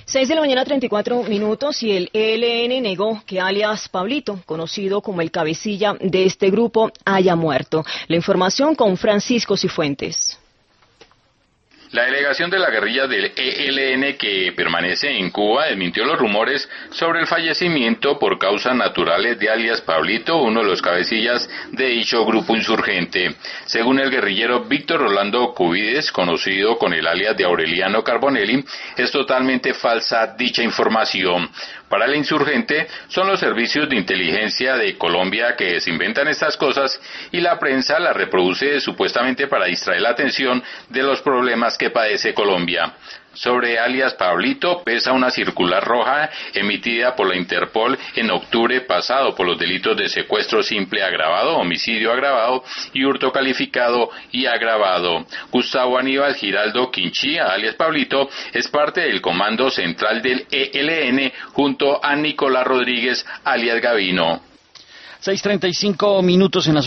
6 de la mañana, 34 minutos, y el ELN negó que alias Pablito, conocido como el cabecilla de este grupo, haya muerto. La información con Francisco Cifuentes. La delegación de la guerrilla del ELN que permanece en Cuba desmintió los rumores sobre el fallecimiento por causas naturales de alias Pablito, uno de los cabecillas de dicho grupo insurgente. Según el guerrillero Víctor Rolando Cubides, conocido con el alias de Aureliano Carbonelli, es totalmente falsa dicha información. Para el insurgente son los servicios de inteligencia de Colombia que se inventan estas cosas y la prensa las reproduce supuestamente para distraer la atención de los problemas que padece Colombia. Sobre alias Pablito pesa una circular roja emitida por la Interpol en octubre pasado por los delitos de secuestro simple agravado, homicidio agravado y hurto calificado y agravado. Gustavo Aníbal Giraldo Quinchía, alias Pablito, es parte del comando central del ELN junto a Nicolás Rodríguez, alias Gavino. 6:35 minutos en la